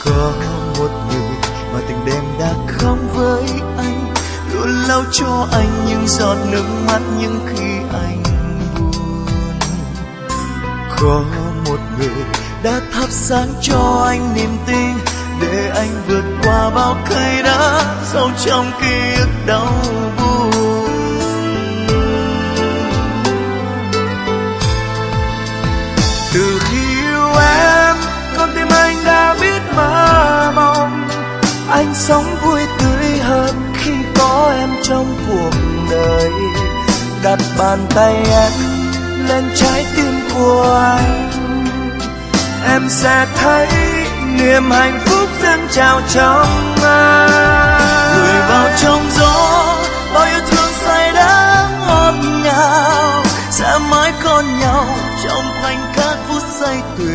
Có một người mà từng đêm đã khóc với anh, luôn lau cho anh những giọt nước mắt những khi anh buồn. Có một người đã thắp sáng cho anh niềm tin, để anh vượt qua bao cây đá sâu trong ký ức đau buồn. Từ khi yêu em, con tim anh đã biết mơ mộng. Anh sống vui tươi hơn khi có em trong cuộc đời. Đặt bàn tay em lên trái tim của anh, em sẽ thấy niềm hạnh phúc dâng trào trong anh. Gửi vào trong gió bao yêu thương say đắm ngọt ngào, sẽ mãi có nhau trong khoảnh khắc phút giây tuyệt